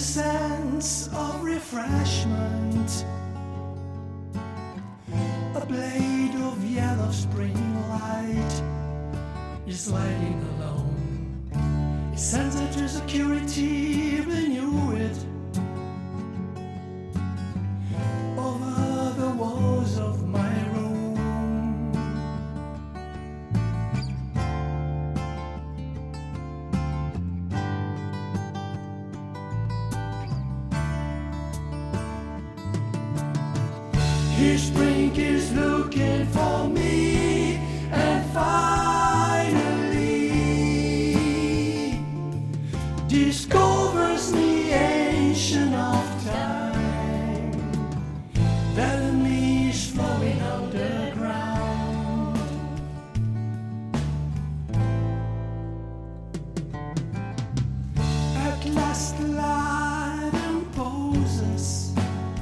sense of refreshment. A blade of yellow spring light is lighting alone. Its sensor to security renew it over the walls of my room. His spring is looking for me, and finally discovers the ancient of time. That me is flowing underground. At last the light imposes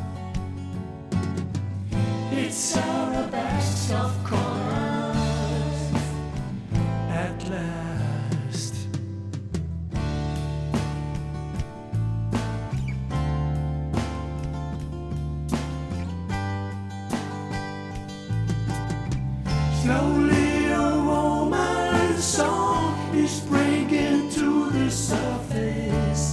its arabesque of colors. At last, slowly a woman's song is breaking to the surface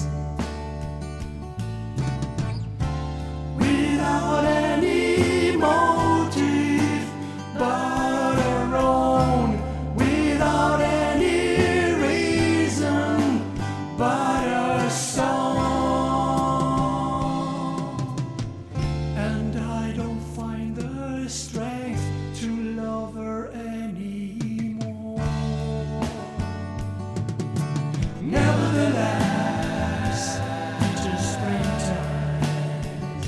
without any motive but her own, without any reason but her song. And I don't find the strength to love her anymore. Nevertheless, it is springtime.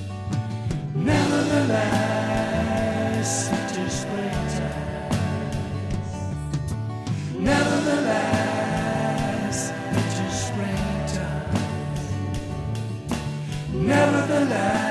Nevertheless, it is springtime. Nevertheless, it is springtime. Nevertheless.